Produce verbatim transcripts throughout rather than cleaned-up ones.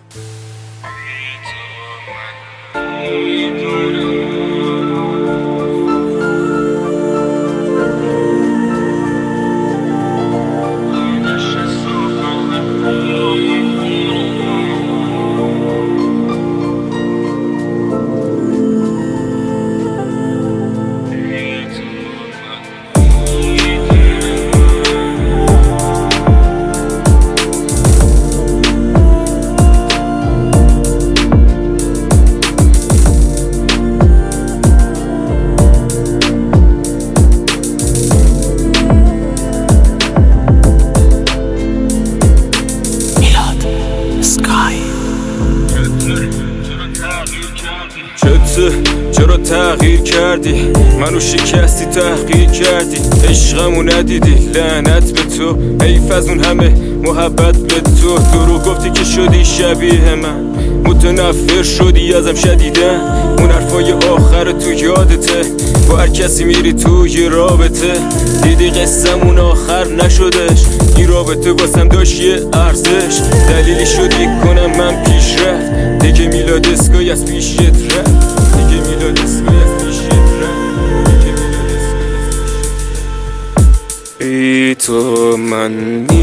چرا تغییر کردی؟ منو شکستی تحقیر کردی، عشقمو ندیدی، لعنت به تو، حیف از اون همه محبت به تو. درو گفتی که شدی شبیه من، متنفر شدی ازم شدیدن، اون حرفای آخر تو یادته، با هر کسی میری توی رابطه، دیدی قصمون آخر نشدش، این رابطه واسم داشت یه ارزش، دلیلی شدی کنم من پیشرفت، دیگه میلاد اسکای از پیشت رفت، دیگه میلاد اسکای از پیشت رفت، دیگه میلاد اسکای از پیشت رفت. ای تو من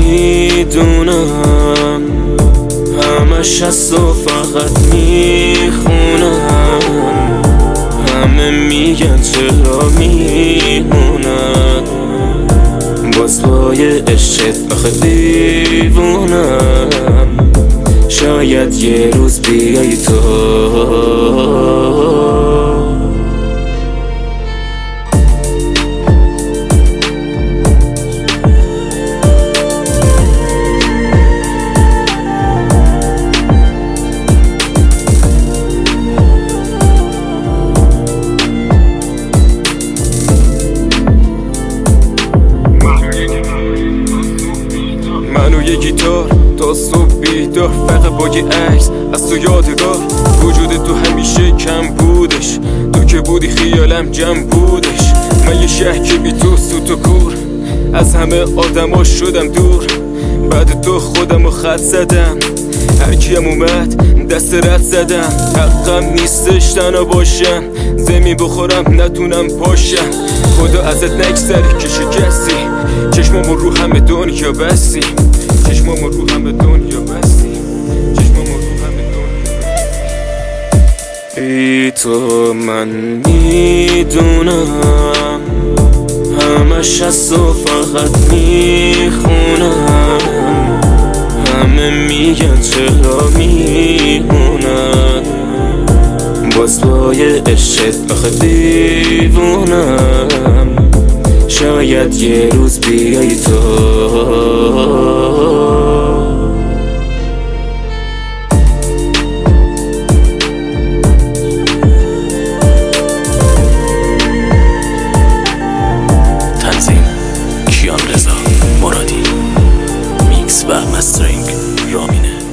میدونم همش از تو فقط میخونم، همه میگن چرا میمونم، باز پای عشقت آخه دیوونم، شاید یه روز بیایی تو. منو یه گیتار تا صبح بیدار، فقط با یه عکس از تو یادگار، وجود تو همیشه کم بودش، تو که بودی خیالم جمع بودش، من یه شهر که بی تو سوت و کور، از همه آدما شدم دور، بعد تو خودمو خط زدم، هر کیم اومد دست رد زدم، حقم نیستش تنها باشم، زمین بخورم نتونم پاشم، خدا ازت نگذره که شکستی، چشمامو رو همه دنیا بستی، چشمامو رو همه دنیا بستی، چشمامو رو همه دنیا بستی. ای تو من میدونم همش از تو فقط میخونم، همه میگن چرا میمونم، باز پای عشقت آخه دیوونم، شاید یه روز بیایی تو. تنظیم کیان رضا مرادی، میکس و مسترینگ رامینه.